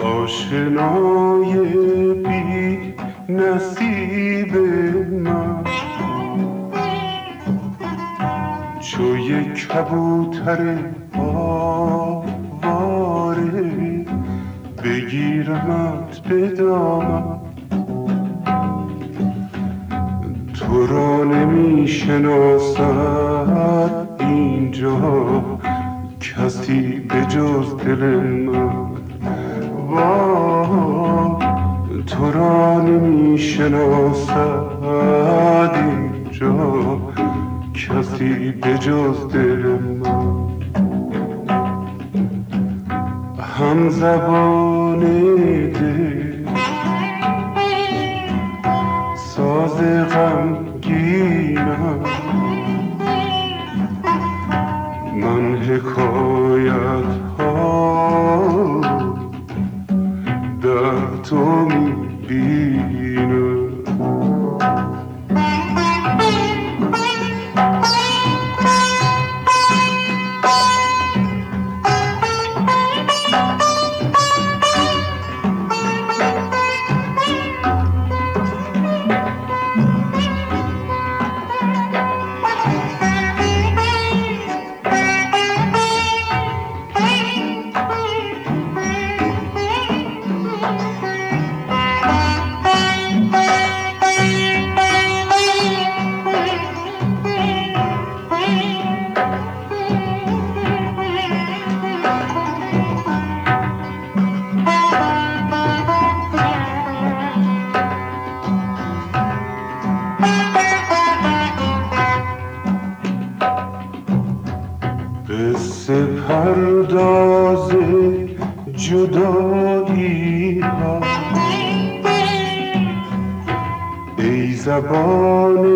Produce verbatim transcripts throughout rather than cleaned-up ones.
آشنای بی نصیب من، چو یک کبوتر آواره بگیرمت به دامن. تو را نمی شناسد اینجا کسی به جز دل من. وای تو را نمی شناسد اینجا کسی به جز دل من. هم زبان دل ساز غمگینم، من حکایت ها در تو میبینم. قصه پرداز جدایی ها، ای زبان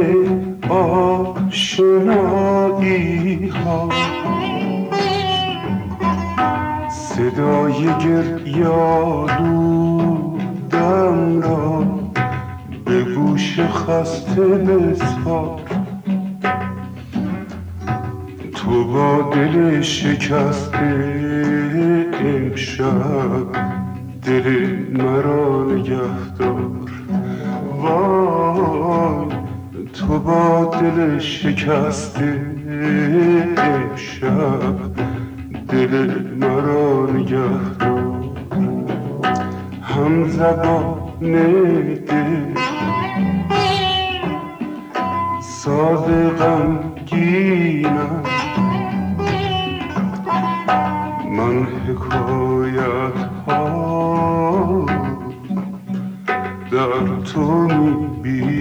آشنایی ها، صدای گریالودم را به گوش خسته بسپار. تو با دل شکسته امشب دل مرا نگهدار. وای تو با دل شکسته امشب دل مرا نگهدار. هم زبان دل ساز غمگینم، من حکایت ها در تو میبینم.